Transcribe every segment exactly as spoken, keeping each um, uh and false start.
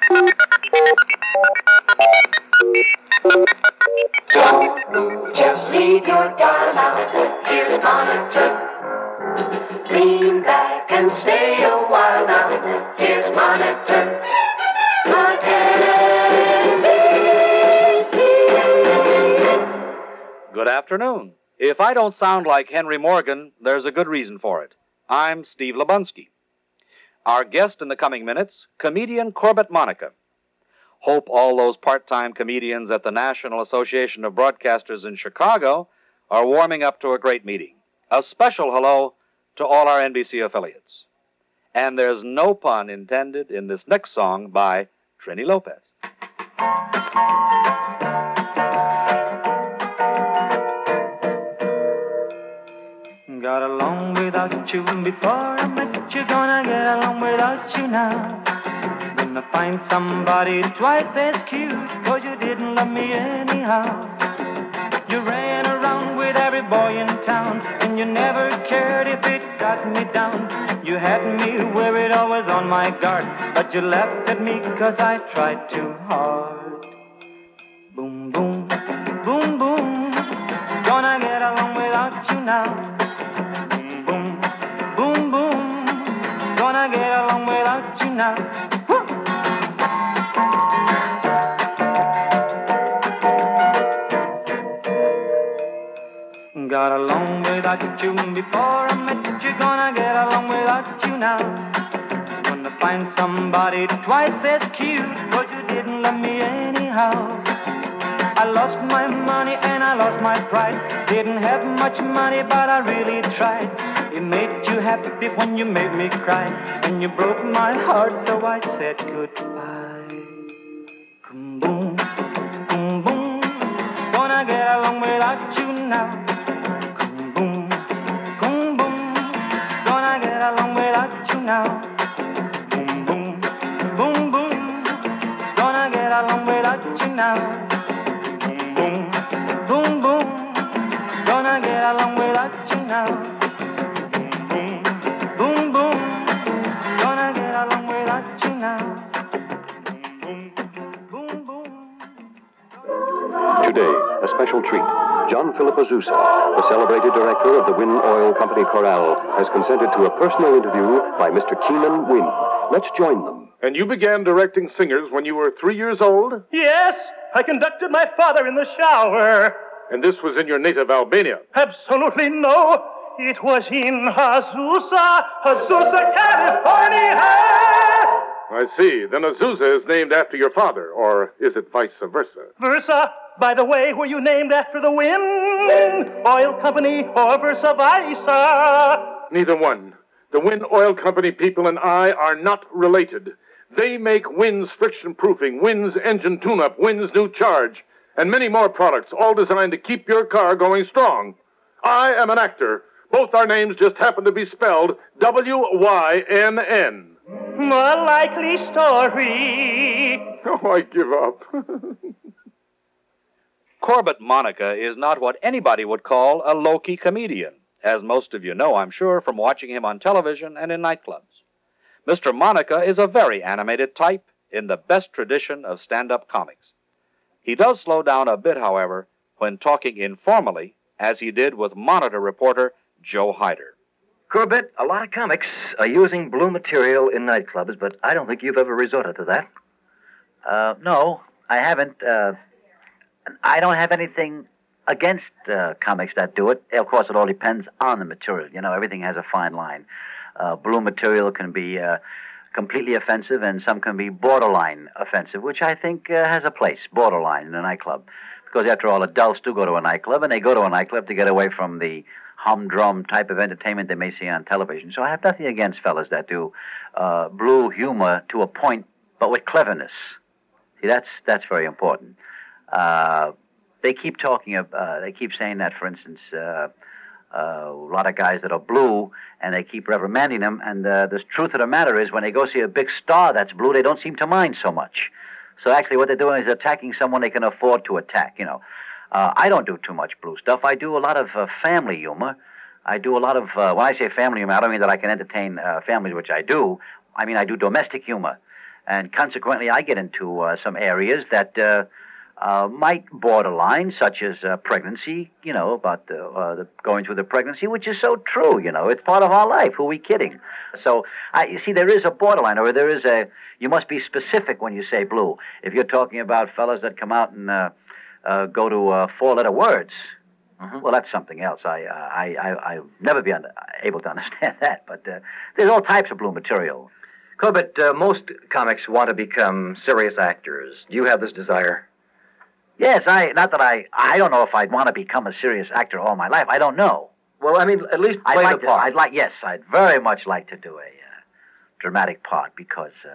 Don't move, just leave your darn out. Here's Monitor. Lean back and stay a while now. Here's Monitor. Good afternoon. If I don't sound like Henry Morgan, there's a good reason for it. I'm Steve Lebunski. Our guest in the coming minutes, comedian Corbett Monica. Hope all those part-time comedians at the National Association of Broadcasters in Chicago are warming up to a great meeting. A special hello to all our N B C affiliates. And there's no pun intended in this next song by Trini Lopez. Got along without you before I met you, gonna get along without you now. Gonna find somebody twice as cute, cause you didn't love me anyhow. You ran around with every boy in town, and you never cared if it got me down. You had me worried, always on my guard, but you laughed at me cause I tried too hard. Boom, boom, boom, boom, gonna get along without you now. Gonna get along without you now. Woo! Got along without you before I met you. Gonna get along without you now. Gonna find somebody twice as cute, but you didn't love me anyhow. I lost my money and I lost my pride. Didn't have much money, but I really tried. It made you happy when you made me cry, and you broke my heart, so I said goodbye. Boom, boom, boom, boom, gonna get along without you now. Boom, boom, boom, boom, gonna get along without you now. Boom, boom, boom, boom, gonna get along without you now. Boom, boom, boom, boom, gonna get along without you now. Today, a special treat. John Philip Azusa, the celebrated director of the Wynn Oil Company Chorale, has consented to a personal interview by Mister Keenan Wynn. Let's join them. And you began directing singers when you were three years old? Yes, I conducted my father in the shower. And this was in your native Albania? Absolutely no. It was in Azusa, Azusa, California. I see. Then Azusa is named after your father, or is it vice versa? Versa? By the way, were you named after the Wynn Oil Company or versa versa? Neither one. The Wynn Oil Company people and I are not related. They make Wynn's friction proofing, Wynn's engine tune-up, Wynn's new charge, and many more products, all designed to keep your car going strong. I am an actor. Both our names just happen to be spelled W Y N N. A likely story. Oh, I give up. Corbett Monica is not what anybody would call a low-key comedian, as most of you know, I'm sure, from watching him on television and in nightclubs. Mister Monica is a very animated type in the best tradition of stand-up comics. He does slow down a bit, however, when talking informally, as he did with Monitor reporter Joe Hyder. Corbett, a lot of comics are using blue material in nightclubs, but I don't think you've ever resorted to that. Uh, no, I haven't. Uh, I don't have anything against uh, comics that do it. Of course, it all depends on the material. You know, everything has a fine line. Uh, blue material can be uh, completely offensive, and some can be borderline offensive, which I think uh, has a place, borderline, in a nightclub. Because after all, adults do go to a nightclub, and they go to a nightclub to get away from the humdrum type of entertainment they may see on television. So I have nothing against fellas that do uh, blue humor to a point, but with cleverness. See, that's that's very important. Uh, they keep talking of, uh, they keep saying that, for instance, uh, uh, a lot of guys that are blue, and they keep reprimanding them, and uh, the truth of the matter is when they go see a big star that's blue, they don't seem to mind so much. So actually what they're doing is attacking someone they can afford to attack, you know. Uh, I don't do too much blue stuff. I do a lot of uh, family humor. I do a lot of, uh, when I say family humor, I don't mean that I can entertain uh, families, which I do. I mean I do domestic humor. And consequently, I get into uh, some areas that uh, uh, might borderline, such as uh, pregnancy, you know, about the, uh, the going through the pregnancy, which is so true, you know. It's part of our life. Who are we kidding? So, I, you see, there is a borderline, or there is a, you must be specific when you say blue. If you're talking about fellas that come out and uh, uh, go to uh, four-letter words, mm-hmm. well, that's something else. I, I, I, I'll never be under, able to understand that, but uh, there's all types of blue material. Corbett, uh, most comics want to become serious actors. Do you have this desire? Yes, I. Not that I. I don't know if I'd want to become a serious actor all my life. I don't know. Well, I mean, at least play I'd like the part. To, I'd like. Yes, I'd very much like to do a uh, dramatic part because, uh,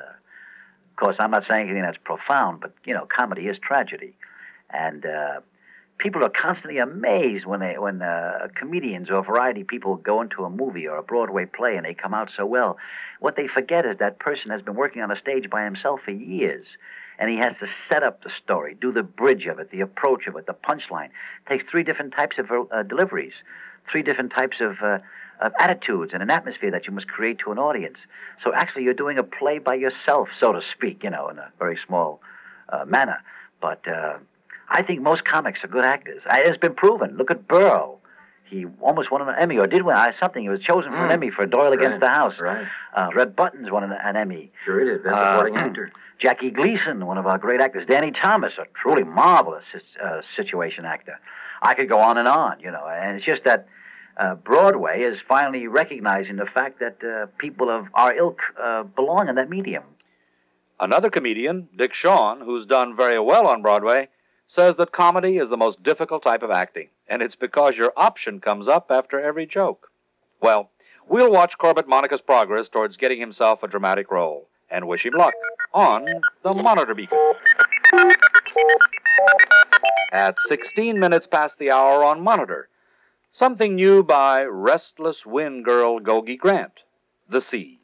of course, I'm not saying anything that's profound, but you know, comedy is tragedy, and uh, people are constantly amazed when they when uh, comedians or variety people go into a movie or a Broadway play and they come out so well. What they forget is that person has been working on a stage by himself for years. And he has to set up the story, do the bridge of it, the approach of it, the punchline. It takes three different types of uh, deliveries, three different types of, uh, of attitudes and an atmosphere that you must create to an audience. So actually you're doing a play by yourself, so to speak, you know, in a very small uh, manner. But uh, I think most comics are good actors. It's been proven. Look at Burl. He almost won an Emmy, or did win uh, something. He was chosen for an mm. Emmy for Doyle right. Against the House. Right. Uh, Red Buttons won an, an Emmy. Sure he did. Best Uh, supporting actor. Jackie Gleason, one of our great actors. Danny Thomas, a truly marvelous uh, situation actor. I could go on and on, you know. And it's just that uh, Broadway is finally recognizing the fact that uh, people of our ilk uh, belong in that medium. Another comedian, Dick Shawn, who's done very well on Broadway, says that comedy is the most difficult type of acting, and it's because your option comes up after every joke. Well, we'll watch Corbett Monica's progress towards getting himself a dramatic role, and wish him luck on the Monitor Beacon. At sixteen minutes past the hour on Monitor, something new by Restless Wind Girl Gogi Grant, The Sea.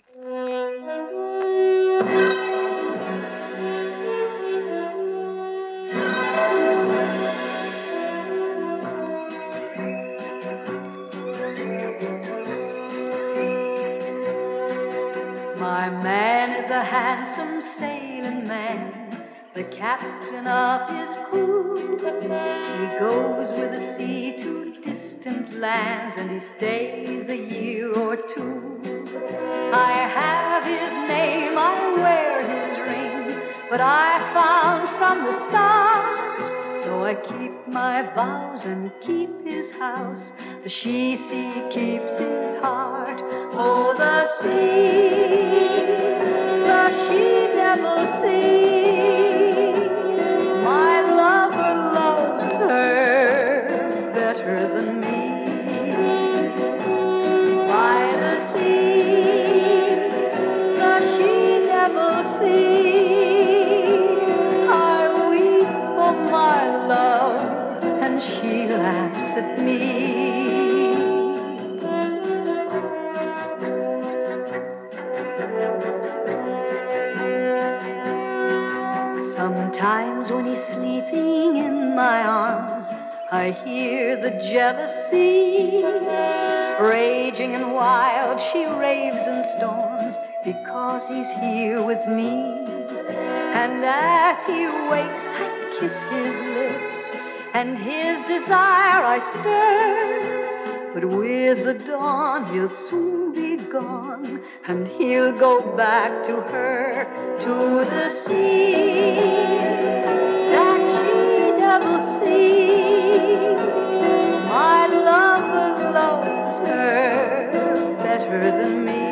My man is a handsome sailing man, the captain of his crew. He goes with the sea to distant lands, and he stays a year or two. I have his name, I wear his ring, but I found from the start, though I keep my vows and keep his house, the she-sea keeps his heart. Oh, the sea, the she-devil sea, my lover loves her better than me. By the sea, the she-devil sea, I weep for my love, and she laughs at me. Sometimes when he's sleeping in my arms, I hear the jealousy raging and wild. She raves and storms because he's here with me. And as he wakes, I kiss his lips, and his desire I stir. But with the dawn, he'll soon be gone, and he'll go back to her, to the sea, that she-devil sea. My lover loves her better than me.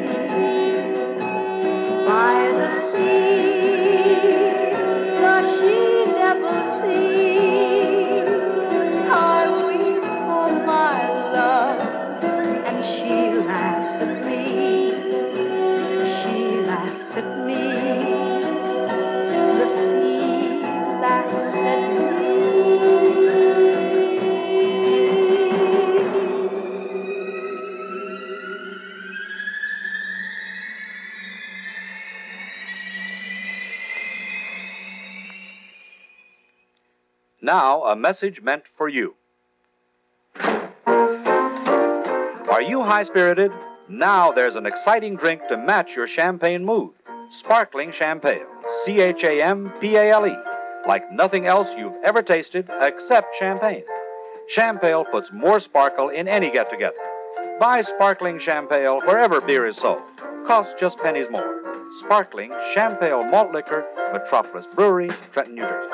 By the sea, the she-devil sea, I weep for my love, and she laughs at me. She laughs at me. The sea laughs at me. Now, a message meant for you. Are you high-spirited? Now there's an exciting drink to match your champagne mood. Sparkling Champale, C H A M P A L E, like nothing else you've ever tasted except champagne. Champale puts more sparkle in any get-together. Buy Sparkling Champale wherever beer is sold. Costs just pennies more. Sparkling Champale Malt Liquor, Metropolis Brewery, Trenton, New Jersey.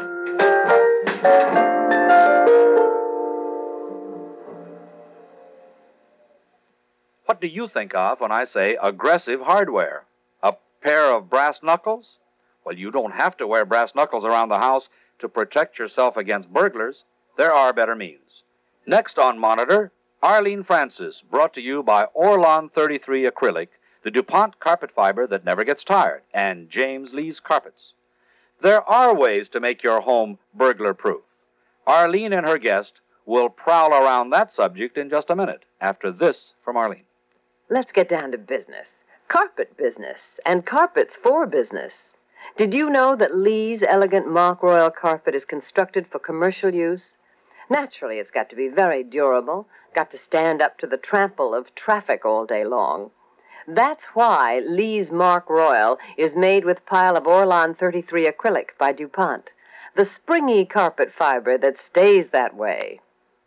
What do you think of when I say aggressive hardware? A pair of brass knuckles? Well, you don't have to wear brass knuckles around the house to protect yourself against burglars. There are better means. Next on Monitor, Arlene Francis, brought to you by Orlon thirty-three Acrylic, the DuPont carpet fiber that never gets tired, and James Lee's Carpets. There are ways to make your home burglar-proof. Arlene and her guest will prowl around that subject in just a minute, after this from Arlene. Let's get down to business. Carpet business, and carpets for business. Did you know that Lee's elegant mock royal carpet is constructed for commercial use? Naturally, it's got to be very durable, got to stand up to the trample of traffic all day long. That's why Lee's Mark Royal is made with pile of Orlon thirty-three Acrylic by DuPont, the springy carpet fiber that stays that way.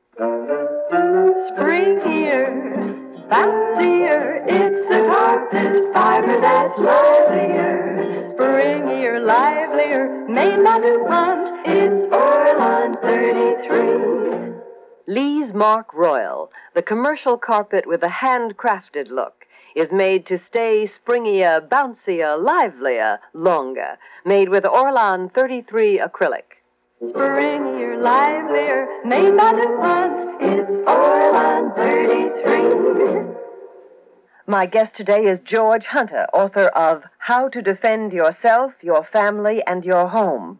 Springier, bouncier, it's the carpet fiber that's livelier. Springier, livelier, made by DuPont, it's Orlon thirty-three. Lee's Mark Royal, the commercial carpet with a handcrafted look, is made to stay springier, bouncier, livelier, longer, made with Orlon thirty-three Acrylic. Springier, livelier, made by DuPont, it's Orlon thirty-three. My guest today is George Hunter, author of How to Defend Yourself, Your Family, and Your Home.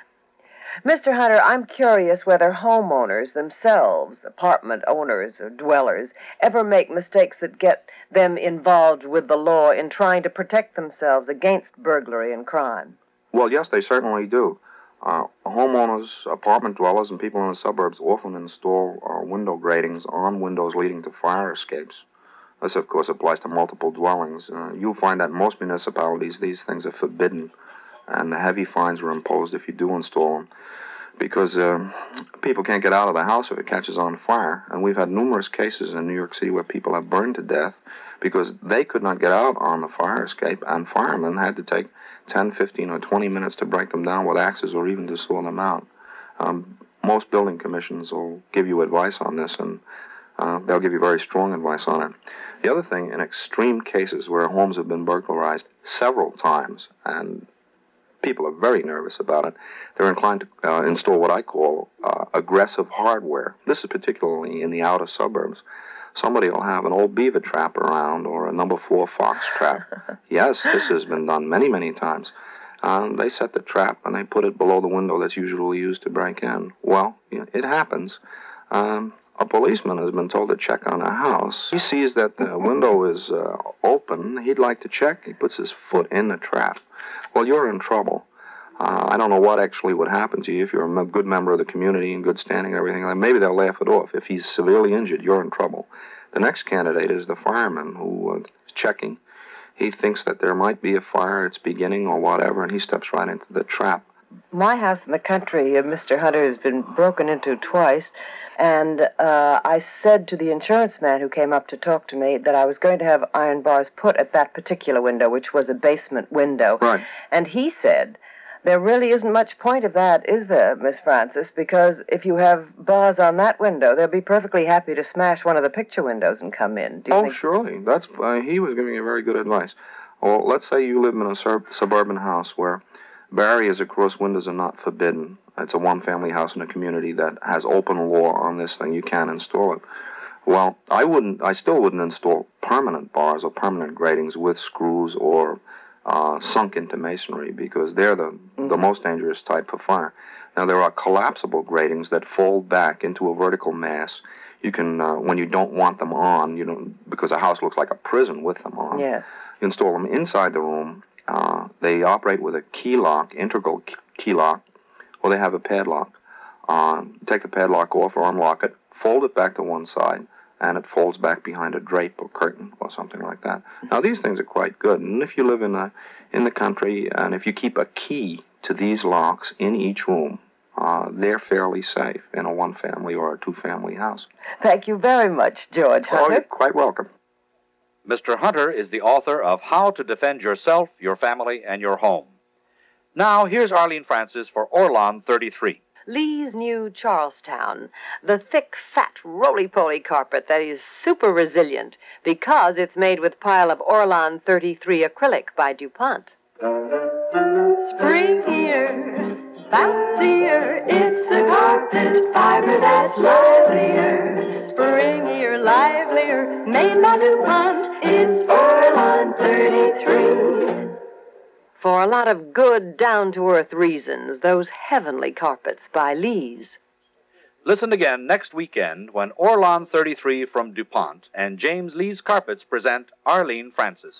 Mister Hunter, I'm curious whether homeowners themselves, apartment owners or dwellers, ever make mistakes that get them involved with the law in trying to protect themselves against burglary and crime. Well, yes, they certainly do. Uh, homeowners, apartment dwellers, and people in the suburbs often install uh, window gratings on windows leading to fire escapes. This, of course, applies to multiple dwellings. Uh, you'll find that in most municipalities these things are forbidden, and heavy fines are imposed if you do install them, because uh, people can't get out of the house if it catches on fire. And we've had numerous cases in New York City where people have burned to death because they could not get out on the fire escape, and firemen had to take ten, fifteen, or twenty minutes to break them down with axes or even to saw them out. Um, most building commissions will give you advice on this, and uh, they'll give you very strong advice on it. The other thing, in extreme cases where homes have been burglarized several times, and people are very nervous about it, they're inclined to uh, install what I call uh, aggressive hardware. This is particularly in the outer suburbs. Somebody will have an old beaver trap around or a number four fox trap. Yes, this has been done many, many times. Um, they set the trap and they put it below the window that's usually used to break in. Well, you know, it happens. Um, a policeman has been told to check on a house. He sees that the window is uh, open. He'd like to check. He puts his foot in the trap. Well, you're in trouble. Uh, I don't know what actually would happen to you if you're a good member of the community in good standing and everything. Maybe they'll laugh it off. If he's severely injured, you're in trouble. The next candidate is the fireman who uh, is checking. He thinks that there might be a fire, it's beginning or whatever, and he steps right into the trap. My house in the country, uh, Mister Hunter, has been broken into twice, and uh, I said to the insurance man who came up to talk to me that I was going to have iron bars put at that particular window, which was a basement window. Right. And he said, there really isn't much point of that, is there, Miss Francis? Because if you have bars on that window, they'll be perfectly happy to smash one of the picture windows and come in. Do you oh, think... surely. That's uh, he was giving you very good advice. Well, let's say you live in a sur- suburban house where barriers across windows are not forbidden. It's a one-family house in a community that has open law on this thing. You can install it. Well, I wouldn't. I still wouldn't install permanent bars or permanent gratings with screws or Uh, sunk into masonry, because they're the, mm-hmm. the most dangerous type for fire. Now, there are collapsible gratings that fold back into a vertical mass. You can, uh, when you don't want them on, you don't, because a house looks like a prison with them on, yes. you install them inside the room. Uh, they operate with a key lock, integral key lock, or they have a padlock. Uh, take the padlock off or unlock it, fold it back to one side, and it folds back behind a drape or curtain or something like that. Now, these things are quite good, and if you live in a in the country, and if you keep a key to these locks in each room, uh, they're fairly safe in a one-family or a two-family house. Thank you very much, George Oh, Hunter. you're quite welcome. Mister Hunter is the author of How to Defend Yourself, Your Family, and Your Home. Now, here's Arlene Francis for Orlan thirty-three. Lee's new Charlestown, the thick, fat, roly-poly carpet that is super resilient because it's made with pile of Orlan thirty-three acrylic by DuPont. Spring here, bouncier, it's a carpet fiber that's livelier. Springier, livelier, made by DuPont, it's Orlan thirty-three. For a lot of good, down-to-earth reasons, those heavenly carpets by Lee's. Listen again next weekend when Orlan thirty-three from DuPont and James Lee's Carpets present Arlene Francis.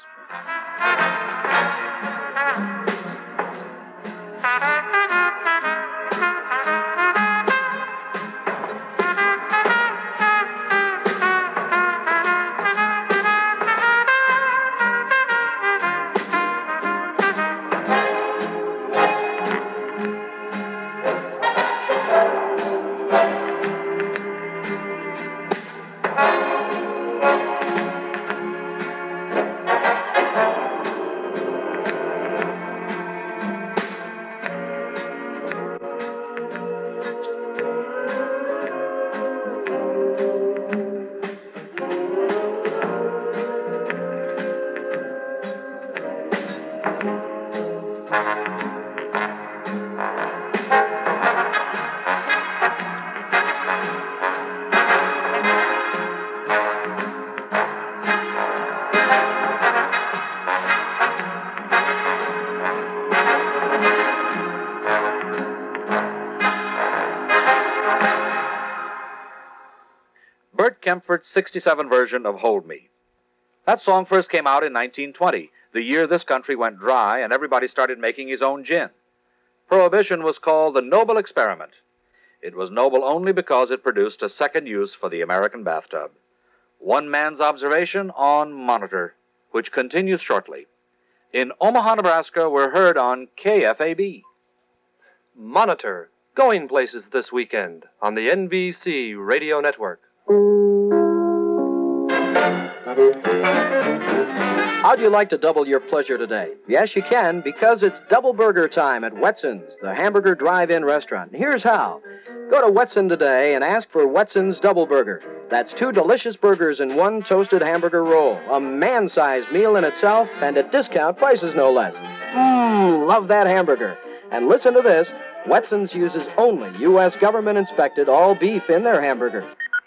Bert Kempfert's sixty-seven version of Hold Me. That song first came out in nineteen twenty, the year this country went dry and everybody started making his own gin. Prohibition was called the Noble Experiment. It was noble only because it produced a second use for the American bathtub. One man's observation on Monitor, which continues shortly. In Omaha, Nebraska, we're heard on K F A B. Monitor, going places this weekend on the N B C Radio Network. How'd you like to double your pleasure today? Yes, you can, because it's double burger time at Wetson's, the hamburger drive-in restaurant. Here's how. Go to Wetson today and ask for Wetson's Double Burger. That's two delicious burgers in one toasted hamburger roll. A man-sized meal in itself, and at discount prices, no less. Mmm, love that hamburger. And listen to this. Wetson's uses only U S government-inspected all beef in their hamburger.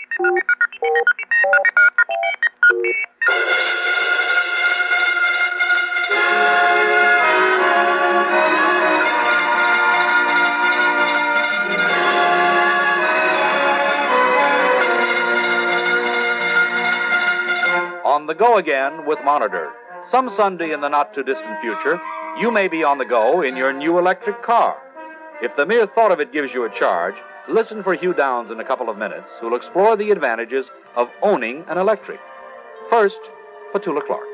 On the go again with Monitor. Some Sunday in the not-too-distant future, you may be on the go in your new electric car. If the mere thought of it gives you a charge, listen for Hugh Downs in a couple of minutes, who'll explore the advantages of owning an electric. First, Petula Clark.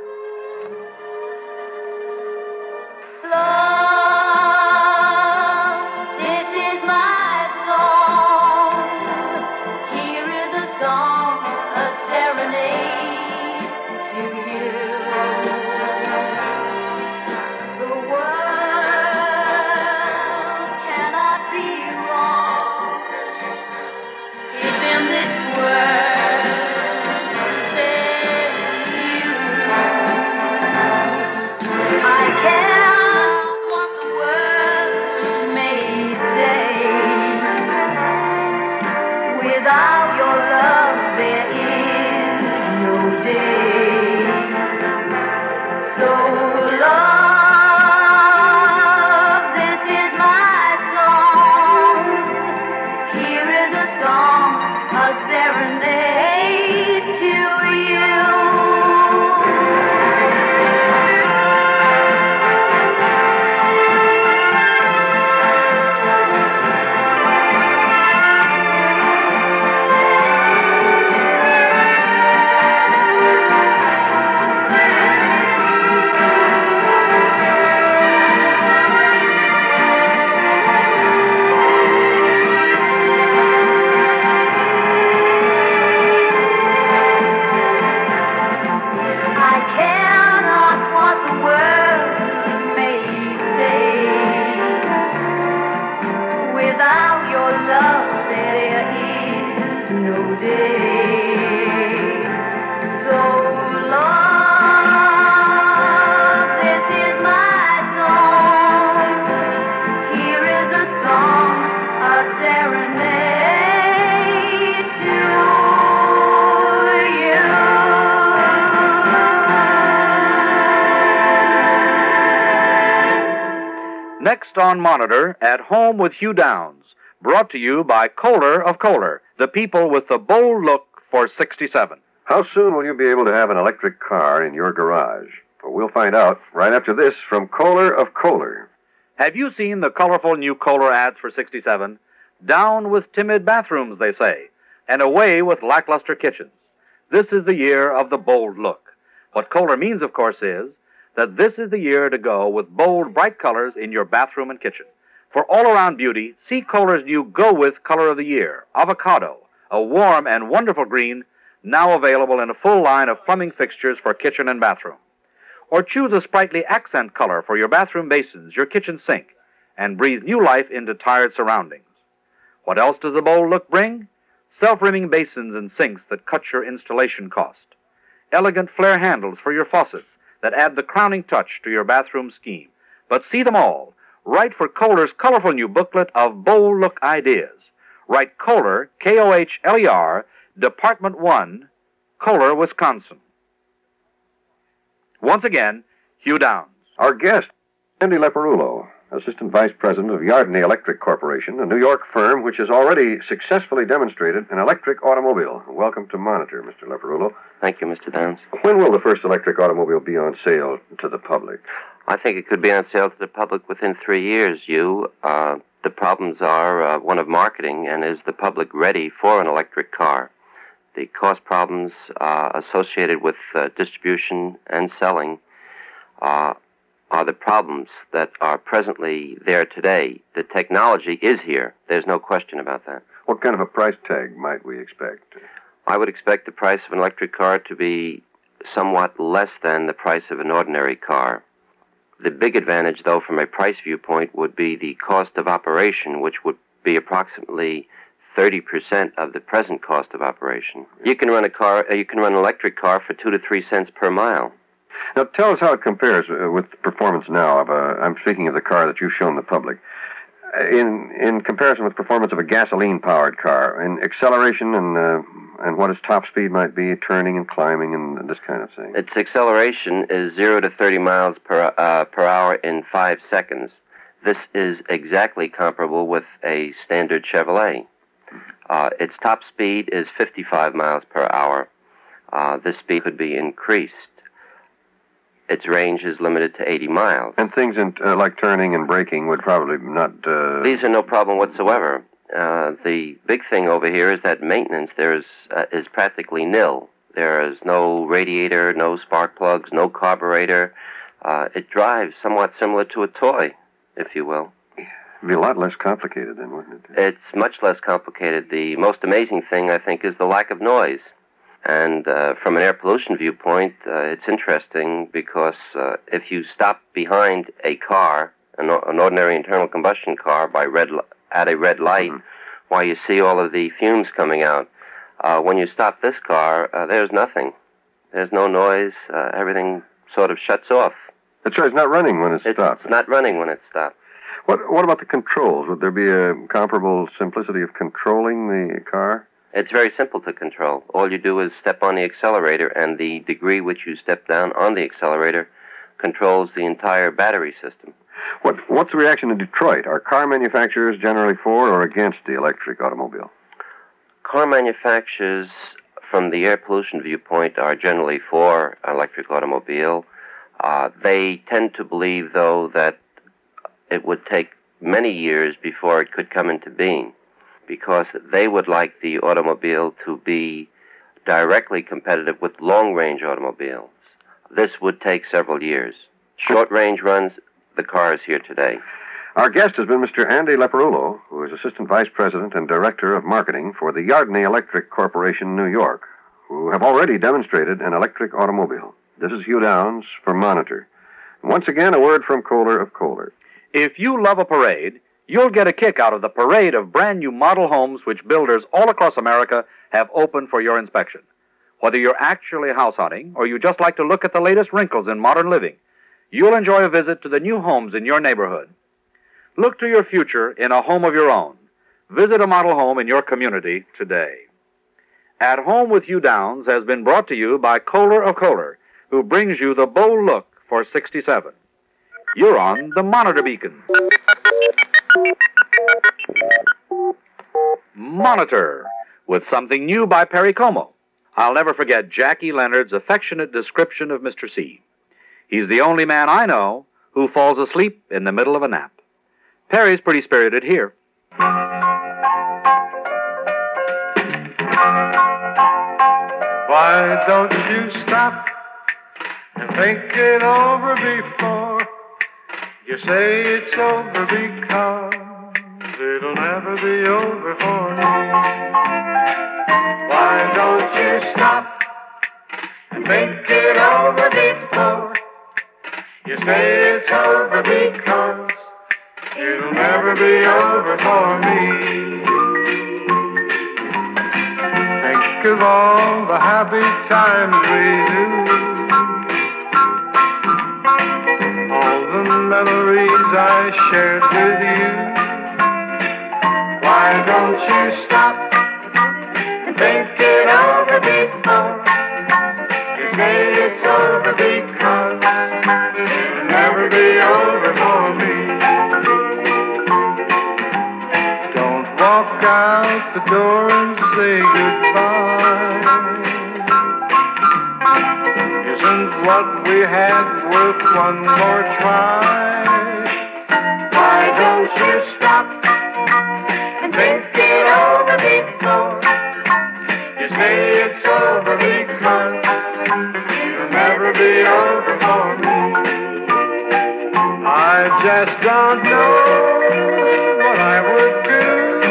In this world, there's you. Next on Monitor, At Home with Hugh Downs, brought to you by Kohler of Kohler, the people with the bold look for sixty-seven. How soon will you be able to have an electric car in your garage? Well, we'll find out right after this from Kohler of Kohler. Have you seen the colorful new Kohler ads for sixty-seven? Down with timid bathrooms, they say, and away with lackluster kitchens. This is the year of the bold look. What Kohler means, of course, is that this is the year to go with bold, bright colors in your bathroom and kitchen. For all-around beauty, see Kohler's new Go With Color of the Year, Avocado, a warm and wonderful green, now available in a full line of plumbing fixtures for kitchen and bathroom. Or choose a sprightly accent color for your bathroom basins, your kitchen sink, and breathe new life into tired surroundings. What else does the bold look bring? Self-rimming basins and sinks that cut your installation cost. Elegant flare handles for your faucets that add the crowning touch to your bathroom scheme. But see them all. Write for Kohler's colorful new booklet of bold look ideas. Write Kohler, K O H L E R, Department one, Kohler, Wisconsin. Once again, Hugh Downs. Our guest, Andy Leporullo, Assistant Vice President of Yardney Electric Corporation, a New York firm which has already successfully demonstrated an electric automobile. Welcome to Monitor, Mister Leporullo. Thank you, Mister Downs. When will the first electric automobile be on sale to the public? I think it could be on sale to the public within three years, you. Uh, the problems are uh, one of marketing, and is the public ready for an electric car? The cost problems uh, associated with uh, distribution and selling uh, are the problems that are presently there today. The technology is here. There's no question about that. What kind of a price tag might we expect? I would expect the price of an electric car to be somewhat less than the price of an ordinary car. The big advantage, though, from a price viewpoint, would be the cost of operation, which would be approximately thirty percent of the present cost of operation. You can run a car, uh, you can run an electric car for two to three cents per mile. Now, tell us how it compares uh, with the performance now of a, I'm speaking of the car that you've shown the public, uh, in in comparison with performance of a gasoline-powered car, in acceleration and uh, and what its top speed might be, turning and climbing and this kind of thing. Its acceleration is zero to thirty miles per uh, per hour in five seconds. This is exactly comparable with a standard Chevrolet. Uh, its top speed is fifty-five miles per hour. Uh, this speed could be increased. Its range is limited to eighty miles. And things in, uh, like turning and braking would probably not... Uh... These are no problem whatsoever. Uh, the big thing over here is that maintenance there is, uh, is practically nil. There is no radiator, no spark plugs, no carburetor. Uh, it drives somewhat similar to a toy, if you will. It'd be a lot less complicated then, wouldn't it? It's much less complicated. The most amazing thing, I think, is the lack of noise. And uh, from an air pollution viewpoint, uh, it's interesting because uh, if you stop behind a car, an, an ordinary internal combustion car, by red li- at a red light, mm-hmm. while you see all of the fumes coming out, uh, when you stop this car, uh, there's nothing. There's no noise. Uh, everything sort of shuts off. That's right. It's not running when it's, it's stopped. It's not running when it's stopped. What What about the controls? Would there be a comparable simplicity of controlling the car? It's very simple to control. All you do is step on the accelerator, and the degree which you step down on the accelerator controls the entire battery system. What What's the reaction in Detroit? Are car manufacturers generally for or against the electric automobile? Car manufacturers, from the air pollution viewpoint, are generally for electric automobile. Uh, they tend to believe, though, that it would take many years before it could come into being, because they would like the automobile to be directly competitive with long-range automobiles. This would take several years. Short-range runs, the car is here today. Our guest has been Mister Andy Leporullo, who is Assistant Vice President and Director of Marketing for the Yardney Electric Corporation, New York, who have already demonstrated an electric automobile. This is Hugh Downs for Monitor. Once again, a word from Kohler of Kohler. If you love a parade, you'll get a kick out of the parade of brand new model homes which builders all across America have opened for your inspection. Whether you're actually house hunting or you just like to look at the latest wrinkles in modern living, you'll enjoy a visit to the new homes in your neighborhood. Look to your future in a home of your own. Visit a model home in your community today. At Home with Hugh Downs has been brought to you by Kohler of Kohler, who brings you the bold look for sixty-seven. You're on the Monitor Beacon. Monitor, with something new by Perry Como. I'll never forget Jackie Leonard's affectionate description of Mister C. He's the only man I know who falls asleep in the middle of a nap. Perry's pretty spirited here. Why don't you stop and think it over before you say it's over, because it'll never be over for me. Why don't you stop and think it over before you say it's over, because it'll never be over for me. Think of all the happy times we knew, all the memories I shared with you. Why don't you stop and think it over before you say it's over, because it'll never be over for me. Don't walk out the door and say goodbye. Isn't what we had worth one more try? Why don't you stop and think it over before you say it's over, because it'll never be over for me. I just don't know what I would do,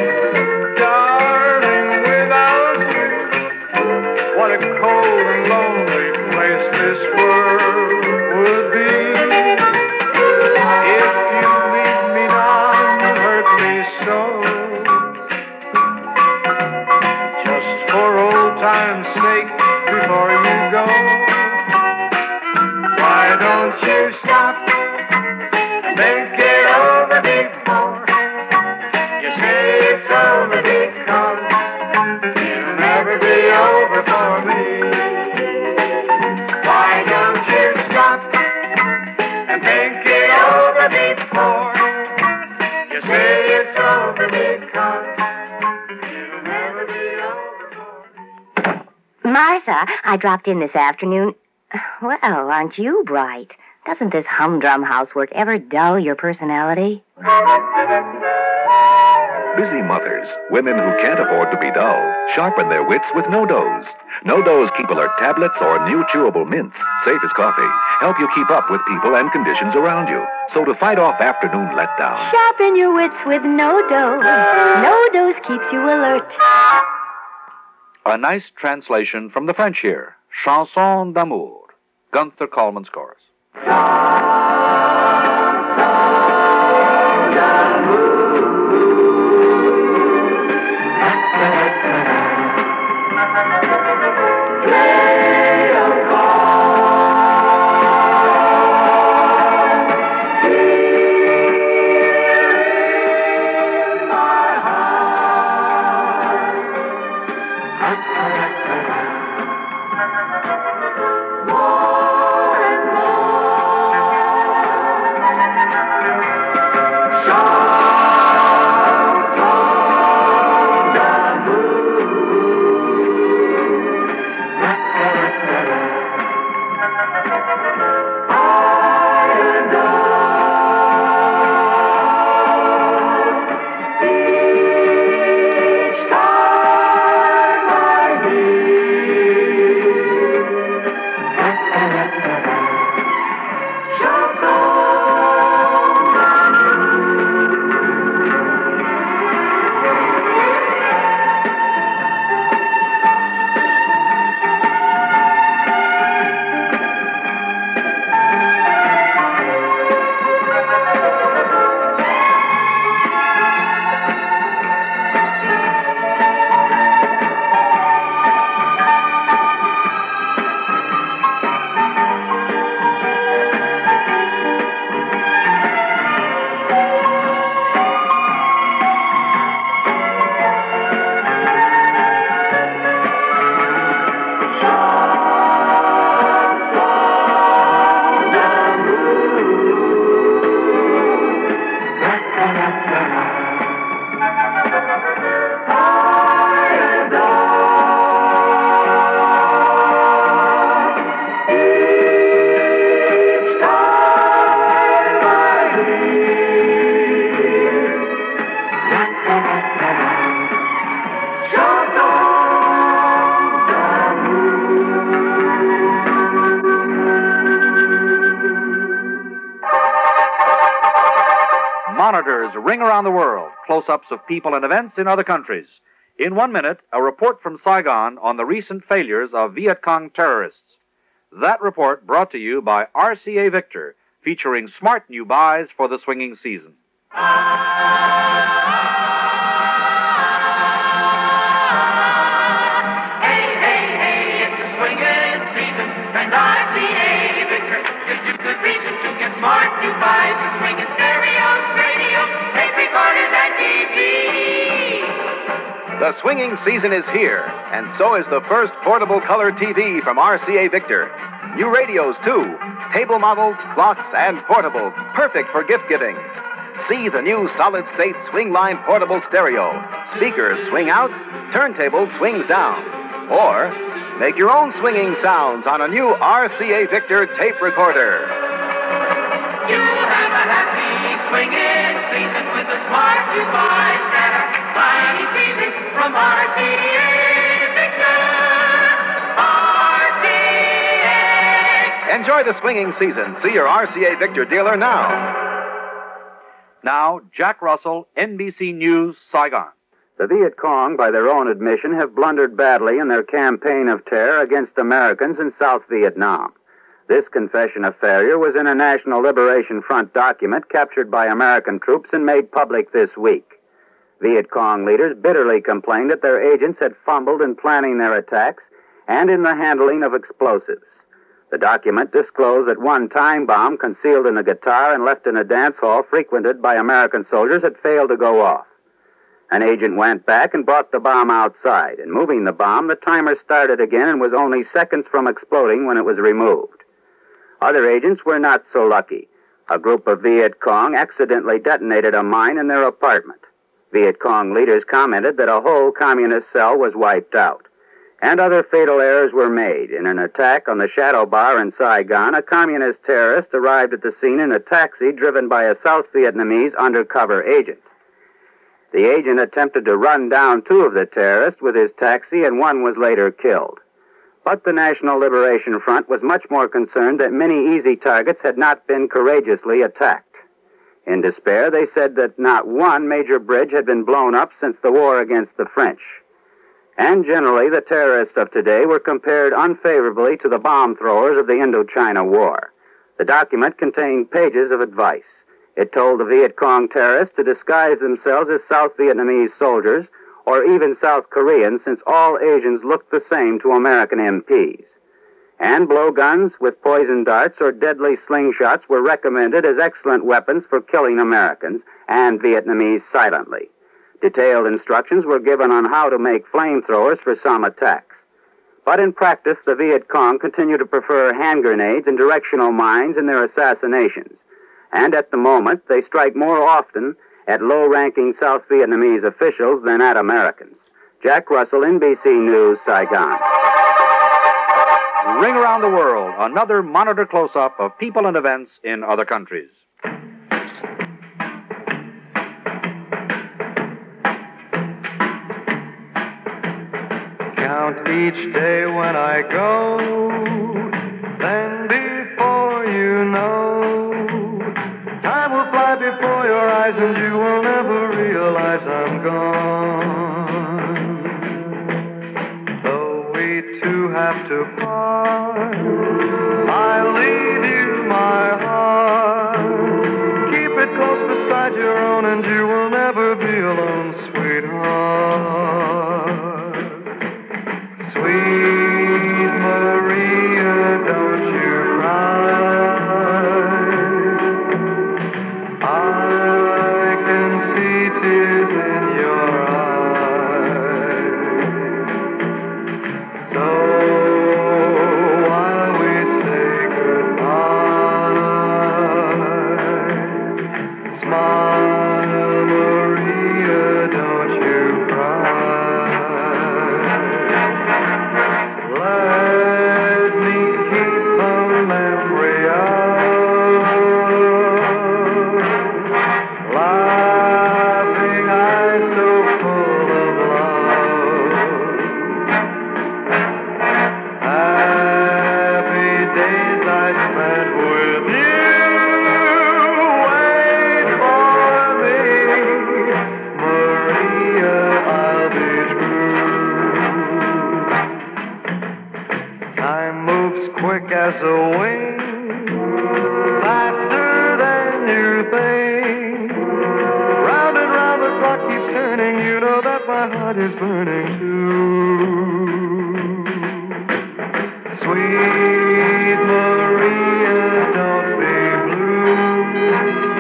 darling, without you. What a cold and lonely place this world would be. If you leave me now and hurt me so, just for old time's sake before you go, why don't you stop and think it over before you say it's over, because it'll never be over for me. Why don't you stop and think it over before you say it's over, because it'll never be over for me. Martha, I dropped in this afternoon. Well, aren't you bright? Doesn't this humdrum housework ever dull your personality? Busy mothers, women who can't afford to be dull, sharpen their wits with No-Dose. No-Dose Keep Alert tablets or new chewable mints, safe as coffee, help you keep up with people and conditions around you. So to fight off afternoon letdown, Sharpen your wits with No-Dose. No-Dose keeps you alert. A nice translation from the French here. Chanson d'amour. Gunther Coleman's chorus. More and more Monitors ring around the world, close-ups of people and events in other countries. In one minute, a report from Saigon on the recent failures of Viet Cong terrorists. That report brought to you by R C A Victor, featuring smart new buys for the swinging season. Smart new buys and swinging stereos, radios, tape recorders, and T V. The swinging season is here, and so is the first portable color T V from R C A Victor. New radios, too. Table models, clocks, and portables, perfect for gift giving. See the new solid-state swing line portable stereo. Speakers swing out, turntable swings down. Or make your own swinging sounds on a new R C A Victor tape recorder. You have a happy swinging season with the smart new buys that are mighty pleasing from R C A Victor. R C A. Enjoy the swinging season. See your R C A Victor dealer now. Now, Jack Russell, N B C News, Saigon. The Viet Cong, by their own admission, have blundered badly in their campaign of terror against Americans in South Vietnam. This confession of failure was in a National Liberation Front document captured by American troops and made public this week. Viet Cong leaders bitterly complained that their agents had fumbled in planning their attacks and in the handling of explosives. The document disclosed that one time bomb concealed in a guitar and left in a dance hall frequented by American soldiers had failed to go off. An agent went back and brought the bomb outside, and moving the bomb, the timer started again and was only seconds from exploding when it was removed. Other agents were not so lucky. A group of Viet Cong accidentally detonated a mine in their apartment. Viet Cong leaders commented that a whole communist cell was wiped out. And other fatal errors were made. In an attack on the Shadow Bar in Saigon, a communist terrorist arrived at the scene in a taxi driven by a South Vietnamese undercover agent. The agent attempted to run down two of the terrorists with his taxi, and one was later killed. But the National Liberation Front was much more concerned that many easy targets had not been courageously attacked. In despair, they said that not one major bridge had been blown up since the war against the French. And generally, the terrorists of today were compared unfavorably to the bomb throwers of the Indochina War. The document contained pages of advice. It told the Viet Cong terrorists to disguise themselves as South Vietnamese soldiers or even South Koreans, since all Asians looked the same to American M Ps. And blowguns with poison darts or deadly slingshots were recommended as excellent weapons for killing Americans and Vietnamese silently. Detailed instructions were given on how to make flamethrowers for some attacks. But in practice, the Viet Cong continue to prefer hand grenades and directional mines in their assassinations. And at the moment, they strike more often at low-ranking South Vietnamese officials than at Americans. Jack Russell, N B C News, Saigon. Ring around the world, another monitor close-up of people and events in other countries. Count each day when I go, then before you know, time will fly before your eyes and you will never realize I'm gone. Though we two have to part, I'll leave you my heart. Keep it close beside your own and you will never be alone, sweetheart. Sweet Maria, don't you cry. I can see tears in your eyes. So while we say goodbye, smile, Maria, don't you cry. you know that my heart is burning too. Sweet Maria, don't be blue.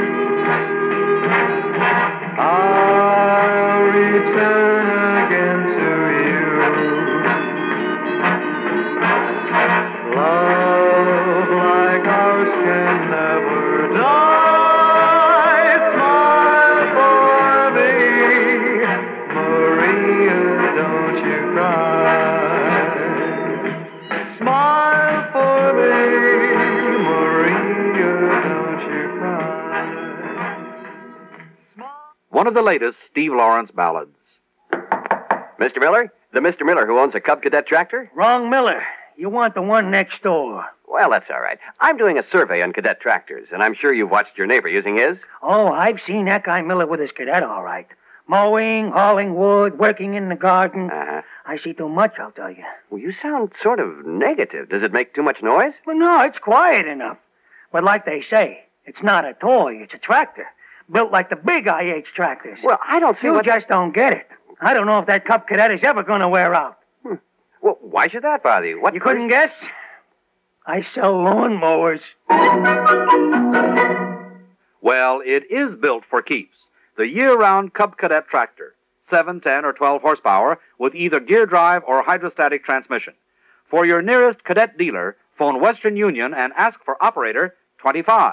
I'll return again to you. Love like ours can never die. Smile for me, Maria, don't you cry. Smile for me, Maria, don't you cry. One of the latest Steve Lawrence ballads. Mister Miller? The Mister Miller who owns a Cub Cadet tractor? Wrong Miller. You want the one next door. Well, that's all right. I'm doing a survey on cadet tractors, and I'm sure you've watched your neighbor using his. Oh, I've seen that guy Miller with his cadet, all right. Mowing, hauling wood, working in the garden. Uh-huh. I see too much, I'll tell you. Well, you sound sort of negative. Does it make too much noise? Well, no, it's quiet enough. But like they say, it's not a toy, it's a tractor. Built like the big I H tractors. Well, I don't see You what... just don't get it. I don't know if that Cub Cadet is ever going to wear out. Hmm. Well, why should that bother you? What? You couldn't guess? I sell lawnmowers. Well, it is built for keeps. The year-round Cub Cadet tractor. seven, ten, or twelve horsepower with either gear drive or hydrostatic transmission. For your nearest cadet dealer, phone Western Union and ask for operator twenty-five.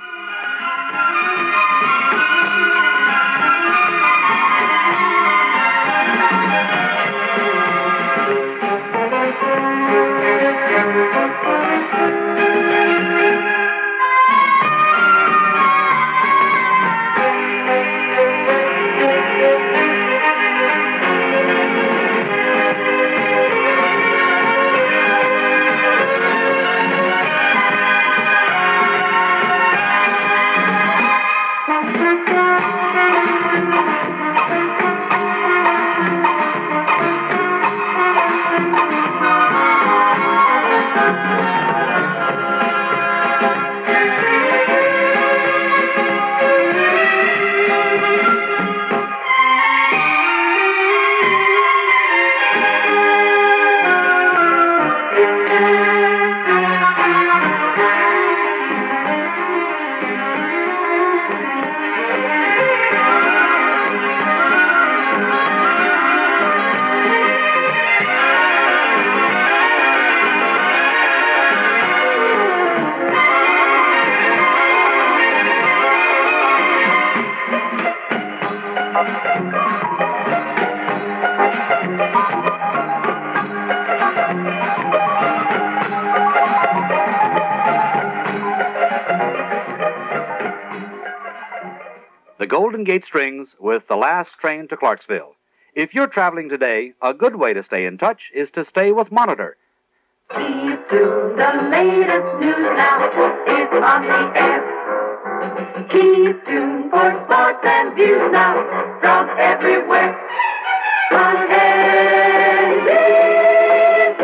The Golden Gate Strings with the last train to Clarksville. If you're traveling today, a good way to stay in touch is to stay with Monitor. See you soon. The latest news now is on the air. Keep tuned for sports and views now from everywhere. On N B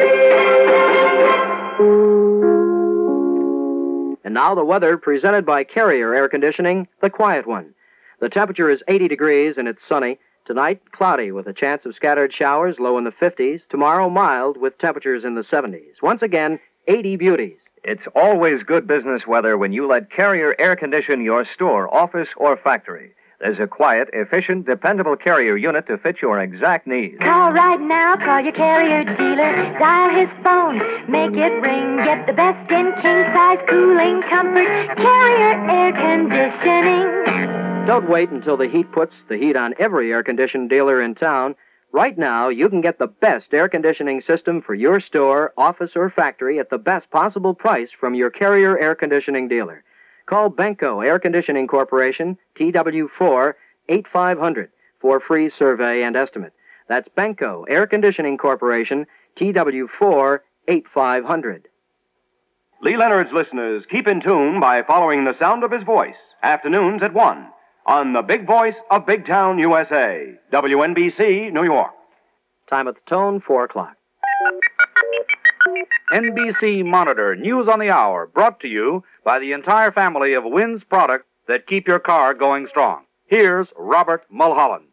C. And now the weather presented by Carrier Air Conditioning, the quiet one. The temperature is eighty degrees and it's sunny. Tonight, cloudy with a chance of scattered showers, low in the fifties. Tomorrow, mild with temperatures in the seventies. Once again, eighty beauties. It's always good business weather when you let Carrier air condition your store, office, or factory. There's a quiet, efficient, dependable Carrier unit to fit your exact needs. Call right now, call your Carrier dealer, dial his phone, make it ring, get the best in king-size cooling comfort, Carrier air conditioning. Don't wait until the heat puts the heat on every air-conditioned dealer in town. Right now, you can get the best air conditioning system for your store, office, or factory at the best possible price from your Carrier air conditioning dealer. Call Benco Air Conditioning Corporation, T W four, eighty-five hundred, for free survey and estimate. That's Benco Air Conditioning Corporation, T W four, eighty-five hundred. Lee Leonard's listeners keep in tune by following the sound of his voice, afternoons at one, on the big voice of Big Town, U S A, W N B C, New York. Time at the tone, four o'clock. N B C Monitor News on the Hour, brought to you by the entire family of Wynn's products that keep your car going strong. Here's Robert Mulholland.